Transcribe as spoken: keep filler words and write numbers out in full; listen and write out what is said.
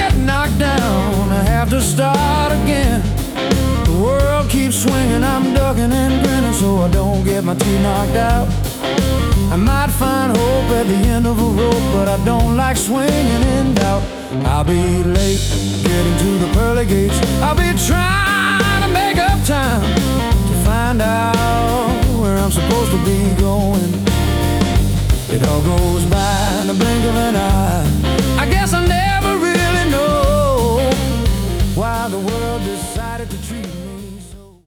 get knocked down, I have to start again. The world keeps swinging, I'm ducking and grinning so I don't get my teeth knocked out. I might find hope at the end of a rope, but I don't like swinging in doubt. I'll be late getting to the pearly gates. I'll be trying to make up time to find out where I'm supposed to be going. It all goes by in the blink of an eye. I guess I never really know why the world decides